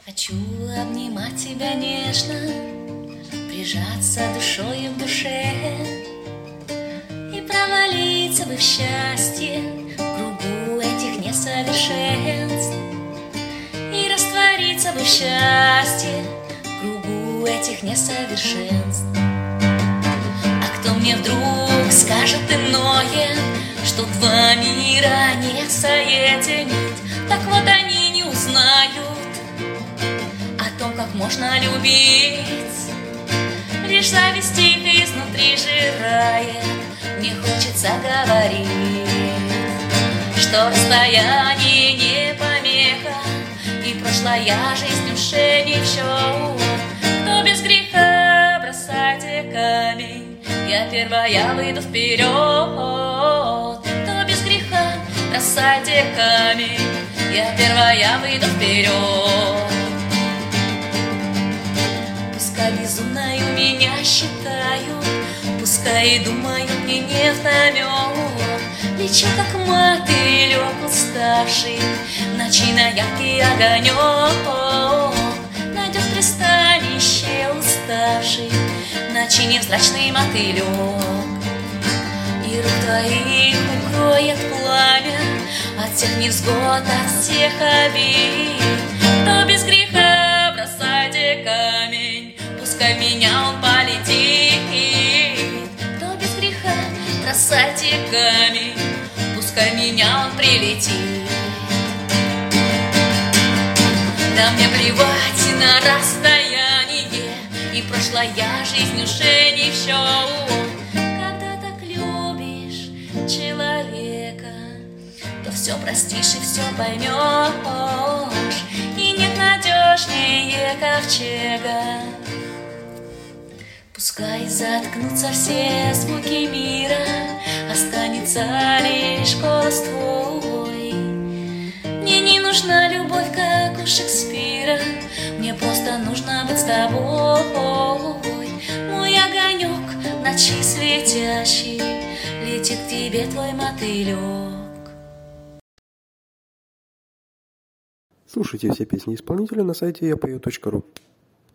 Хочу обнимать тебя нежно, прижаться душою в душе и провалиться бы в счастье в кругу этих несовершенств, и раствориться бы в счастье в кругу этих несовершенств. А кто мне вдруг скажет иное, что два мира не соединить, так вот они не узнают о том, как можно любить. Лишь зависть их изнутри жирает, мне хочется говорить, что расстояние не помеха, и прошлая жизнь уже не в счет. Кто без греха, бросайте камень, я первая выйду вперед. Кто без греха, бросайте камень, я первая выйду вперед. Пускай безумною меня считают, пускай и думают мне невдомек, лечу как мотылек уставший, в ночи на яркий огонек. Найдет пристанище уставший, в ночи невзрачный мотылек. И рук твоих укроет пламя от всех невзгод, от всех обид. Кто без греха, бросайте камень, пускай в меня он полетит. Кто без греха, бросайте камень, пускай в меня он прилетит. Да мне плевать на расстояние, и прошлая жизнь уже не в счет. Когда так любишь человека, то все простишь и все поймешь, и нет надежнее ковчега. Пускай заткнутся все звуки мира, останется лишь голос твой. Мне не нужна любовь, как у Шекспира, мне просто нужно быть с тобой. Мой огонек в ночи светящий, летит к тебе твой мотылек. Слушайте все песни исполнителя на сайте yapою.ru.